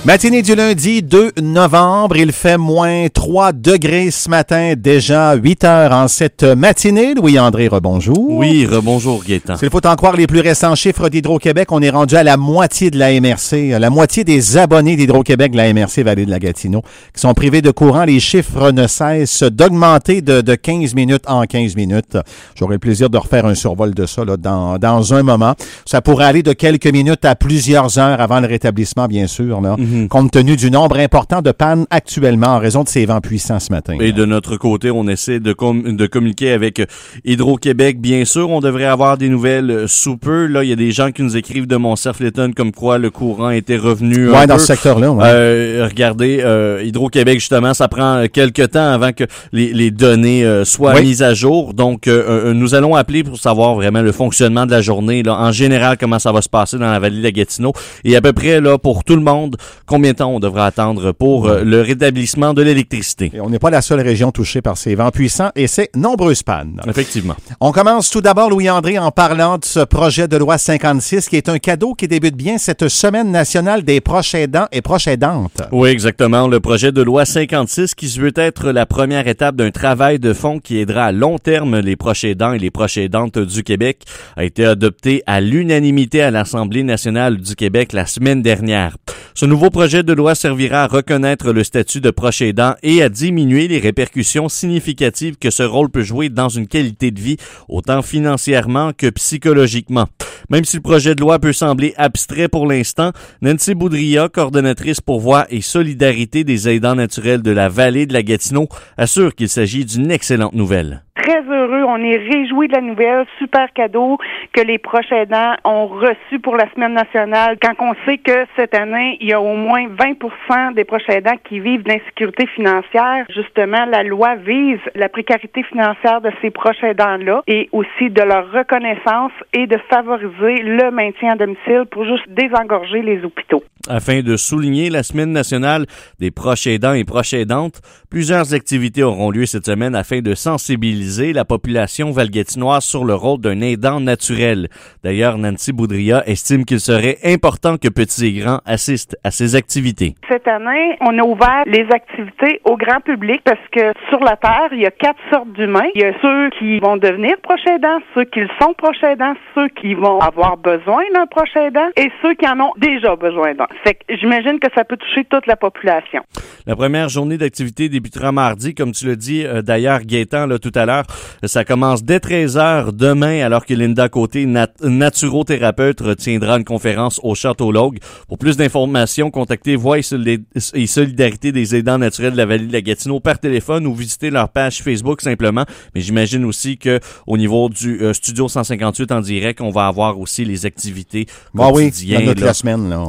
Matinée du lundi 2 novembre, il fait moins 3 degrés ce matin, déjà 8 heures en cette matinée. Louis-André, rebonjour. Oui, rebonjour Gaétan. S'il faut en croire les plus récents chiffres d'Hydro-Québec, on est rendu à la moitié de la MRC, la moitié des abonnés d'Hydro-Québec de la MRC Vallée de la Gatineau qui sont privés de courant. Les chiffres ne cessent d'augmenter de 15 minutes en 15 minutes. J'aurai le plaisir de refaire un survol de ça là, dans un moment. Ça pourrait aller de quelques minutes à plusieurs heures avant le rétablissement, bien sûr, là. Compte tenu du nombre important de pannes actuellement en raison de ces vents puissants ce matin. Et de notre côté, on essaie de communiquer avec Hydro-Québec. Bien sûr, on devrait avoir des nouvelles sous peu. Là, il y a des gens qui nous écrivent de Mont-Cerf-Letton comme quoi le courant était revenu un peu. Dans ce secteur-là. Ouais. Regardez, Hydro-Québec, justement, ça prend quelques temps avant que les données soient mises à jour. Donc, nous allons appeler pour savoir vraiment le fonctionnement de la journée. Là, en général, comment ça va se passer dans la vallée de la Gatineau. Et à peu près, là, pour tout le monde, combien de temps on devrait attendre pour le rétablissement de l'électricité. Et on n'est pas la seule région touchée par ces vents puissants et ces nombreuses pannes. Effectivement. On commence tout d'abord, Louis-André, en parlant de ce projet de loi 56 qui est un cadeau qui débute bien cette semaine nationale des proches aidants et proches aidantes. Oui, exactement. Le projet de loi 56 qui se veut être la première étape d'un travail de fond qui aidera à long terme les proches aidants et les proches aidantes du Québec a été adopté à l'unanimité à l'Assemblée nationale du Québec la semaine dernière. Ce nouveau projet de loi servira à reconnaître le statut de proche aidant et à diminuer les répercussions significatives que ce rôle peut jouer dans une qualité de vie, autant financièrement que psychologiquement. Même si le projet de loi peut sembler abstrait pour l'instant, Nancy Boudria, coordonnatrice pour Voix et Solidarité des aidants naturels de la vallée de la Gatineau, assure qu'il s'agit d'une excellente nouvelle. Très heureux, on est réjouis de la nouvelle, super cadeau que les proches aidants ont reçu pour la semaine nationale. Quand on sait que cette année, il y a au moins 20% des proches aidants qui vivent d'insécurité financière, justement, la loi vise la précarité financière de ces proches aidants-là et aussi de leur reconnaissance et de favoriser le maintien à domicile pour juste désengorger les hôpitaux. Afin de souligner la semaine nationale des proches aidants et proches aidantes, plusieurs activités auront lieu cette semaine afin de sensibiliser la population valgatinoise sur le rôle d'un aidant naturel. D'ailleurs, Nancy Boudria estime qu'il serait important que petits et grands assistent à ces activités. Cette année, on a ouvert les activités au grand public parce que sur la Terre, il y a 4 sortes d'humains. Il y a ceux qui vont devenir proches aidants, ceux qui sont proches aidants, ceux qui vont avoir besoin d'un proche aidant et ceux qui en ont déjà besoin d'un. Fait que j'imagine que ça peut toucher toute la population. La première journée d'activité débutera mardi, comme tu l'as dit d'ailleurs Gaétan là, tout à l'heure. Ça commence dès 13h demain alors que Linda Côté, naturothérapeute, tiendra une conférence au Château Logue. Pour plus d'informations, contactez Voix et Solidarité des aidants naturels de la vallée de la Gatineau par téléphone ou visitez leur page Facebook simplement. Mais j'imagine aussi que au niveau du Studio 158 en direct, on va avoir aussi les activités quotidiennes. Oui, dans notre la semaine là,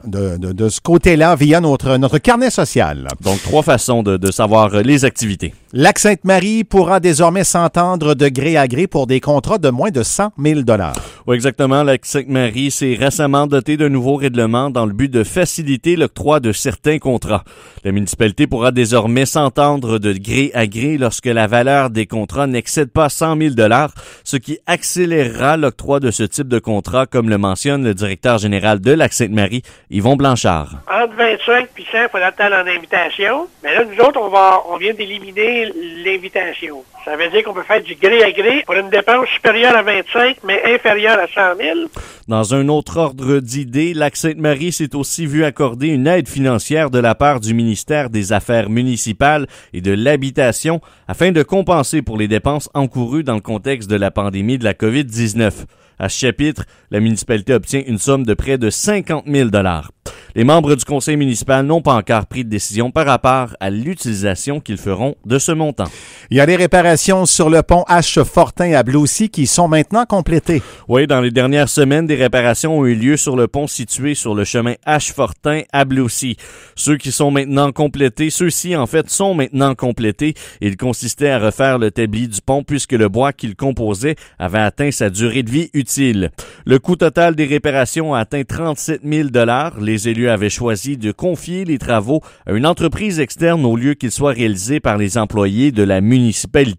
de ce côté-là via notre carnet social. Donc, 3 façons de savoir les activités. Lac-Sainte-Marie pourra désormais s'entendre de gré à gré pour des contrats de moins de 100 000 $. Oui, exactement. Lac-Sainte-Marie s'est récemment doté d'un nouveau règlement dans le but de faciliter l'octroi de certains contrats. La municipalité pourra désormais s'entendre de gré à gré lorsque la valeur des contrats n'excède pas 100 000 $, ce qui accélérera l'octroi de ce type de contrat, comme le mentionne le directeur général de Lac-Sainte-Marie, Yvon Blanchard. Entre 25 et 100, il faut attendre en invitation. Mais là, nous autres, on vient d'éliminer l'invitation. Ça veut dire qu'on peut faire du gré à gré pour une dépense supérieure à 25, mais inférieure à 100 000. Dans un autre ordre d'idées, Lac-Sainte-Marie s'est aussi vu accorder une aide financière de la part du ministère des Affaires municipales et de l'Habitation afin de compenser pour les dépenses encourues dans le contexte de la pandémie de la COVID-19. À ce chapitre, la municipalité obtient une somme de près de 50 000 $. Les membres du conseil municipal n'ont pas encore pris de décision par rapport à l'utilisation qu'ils feront de ce montant. Il y a des réparations sur le pont H-Fortin à Blaucy qui sont maintenant complétées. Oui, dans les dernières semaines, des réparations ont eu lieu sur le pont situé sur le chemin H-Fortin à Blaucy. Ceux-ci sont maintenant complétés. Il consistait à refaire le tablier du pont puisque le bois qu'il composait avait atteint sa durée de vie utile. Le coût total des réparations a atteint 37 000 $. Les élus avaient choisi de confier les travaux à une entreprise externe au lieu qu'ils soient réalisés par les employés de la municipalité.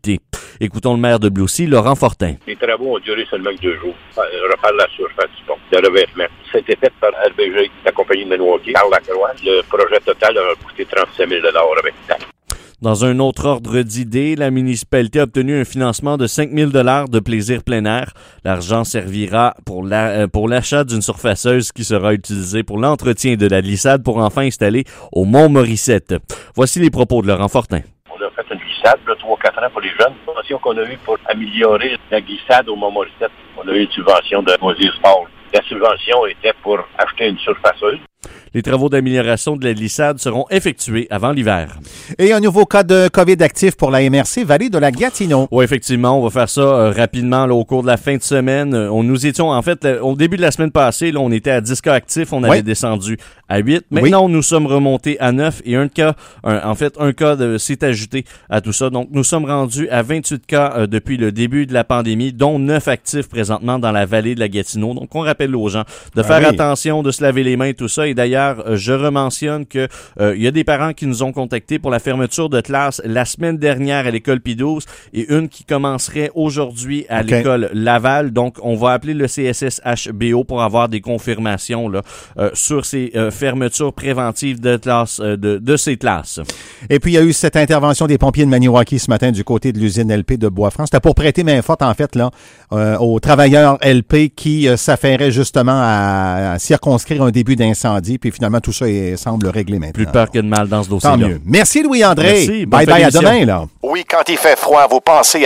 Écoutons le maire de Bloussy, Laurent Fortin. Les travaux ont duré seulement 2 jours. Je reparle la surface du pont de revêtement. C'était fait par RBG, la compagnie de Maniwaki, par la Croix. Le projet total a coûté 37 000 $ avec taxe. Dans un autre ordre d'idée, la municipalité a obtenu un financement de 5 000 $ de plaisir plein air. L'argent servira pour l'achat d'une surfaceuse qui sera utilisée pour l'entretien de la glissade pour enfants installée au Mont-Morissette. Voici les propos de Laurent Fortin. On a fait une glissade, 3-4 ans pour les jeunes. La subvention qu'on a eue pour améliorer la glissade au Mont-Morissette, on a eu une subvention de Moisir Sport. La subvention était pour acheter une surfaceuse. Les travaux d'amélioration de la glissade seront effectués avant l'hiver. Et un nouveau cas de COVID actif pour la MRC Vallée de la Gatineau. Oui, effectivement, on va faire ça rapidement là, au cours de la fin de semaine. Nous étions, en fait, au début de la semaine passée, là, on était à 10 cas actifs, on avait descendu à 8. Maintenant, nous sommes remontés à 9 et un cas s'est ajouté à tout ça. Donc, nous sommes rendus à 28 cas depuis le début de la pandémie, dont 9 actifs présentement dans la vallée de la Gatineau. Donc, on rappelle aux gens de faire attention, de se laver les mains et tout ça. Et d'ailleurs, je rementionne que il y a des parents qui nous ont contactés pour la fermeture de classe la semaine dernière à l'école Pie-12 et une qui commencerait aujourd'hui à l'école Laval. Donc, on va appeler le CSSHBO pour avoir des confirmations là, sur ces fermetures préventives de classe, de ces classes. Et puis, il y a eu cette intervention des pompiers de Maniwaki ce matin du côté de l'usine LP de Bois-Franc. C'était pour prêter main forte, en fait, là, aux travailleurs LP qui s'affairaient justement à circonscrire un début d'incendie. Puis finalement, tout ça semble réglé maintenant. Plus peur que de mal dans ce dossier-là. Tant mieux. Merci Louis-André. Merci. Bye bye, à demain, là. Oui, quand il fait froid, vous pensez à